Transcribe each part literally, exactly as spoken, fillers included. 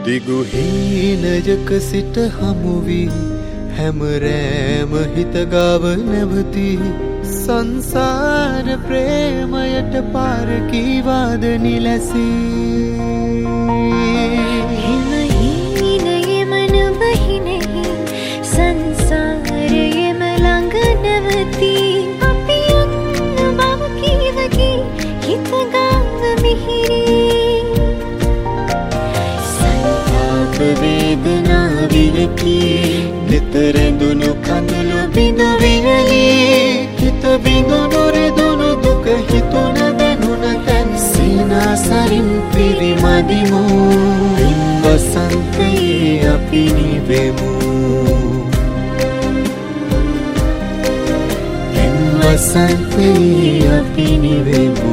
දිගු හීනයක සිට හමුවී හැමරෑම හිත ගාව නැවති සංසාර ප්‍රේමයට පාර කීවාද නිලැසී හිම හීනයෙම නොබහිනෙහි සංසාරයෙම ළඟ නැවති අපි යන්න බව කීවකි හිත ගාව මිහිරි සංතාප වේදනාවියකි නිතරඳුණු කඳුළු බිඳ වියලි හිත බිඳුණු රෙදුණු දුක හිතුණ දැනුණ තැන් සීනාසරින් පිරිමදිමු ඉන් වසන්තයේ අපි නිවෙමු ඉන් වසන්තයේ අපි නිවෙමු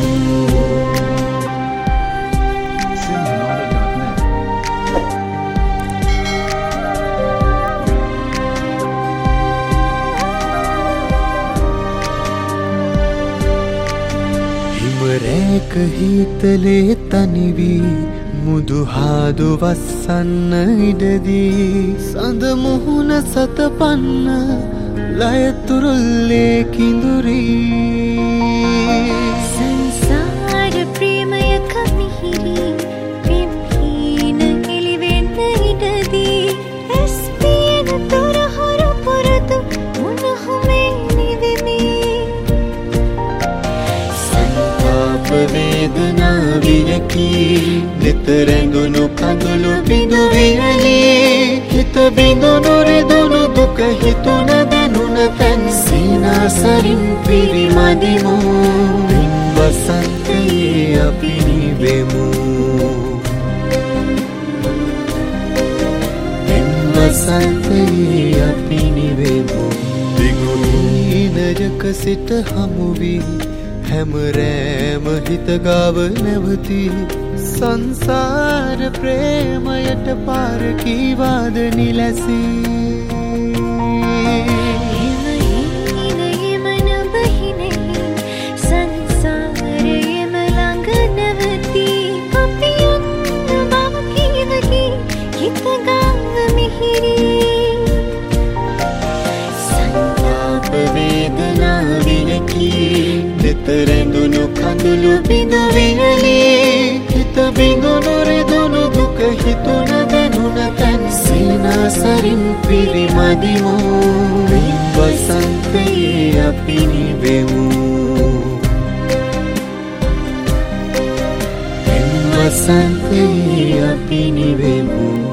රැක හිතලේ තනිවී මුදුහාදු වස්සන්න ඉඩදී සඳ මුහුණ සතපන්න ලයතුරුල්ලේ කිඳුරී සංසාර ප්‍රේමයක මිහිරි පෙම්හීන එළිවෙන්න ඉඩදී ඇස් පියන තොරහොරු පුරුදු මුණහුමේ නිවෙමි වේදනාවියකි නිතරඳුණු කඳුළු බිඳු වියලි හිත බිඳුණු රෙදුණු දුක හිතුණ දැනුණ තැන් සීනාසරින් පිරිමදිමු ඉන් වසන්තයේ අපි නිවෙමු ඉන් වසන්තයේ අපි නිවෙමු දිගු හීනයක සිට හමුවී හැමරෑම හිත ගාව නැවති සංසාර ප්‍රේමයට පාර කීවාද නිලැසී හිම හීනයෙම නොබහිනෙහි සංසාරයෙම ළඟ නැවති අපි යන්න බව කීවකි හිත ගාව මිහිරි සංතාප වේදනාවියකි නිතරඳුණු කඳුළු බිඳ වියලි හිත බිඳුණු රෙදුණු දුක හිතුණ දැනුණ තැන් සීනාසරින් පිරිමදිමු ඉන් වසන්තයේ අපි නිවෙමු ඉන් වසන්තයේ අපි නිවෙමු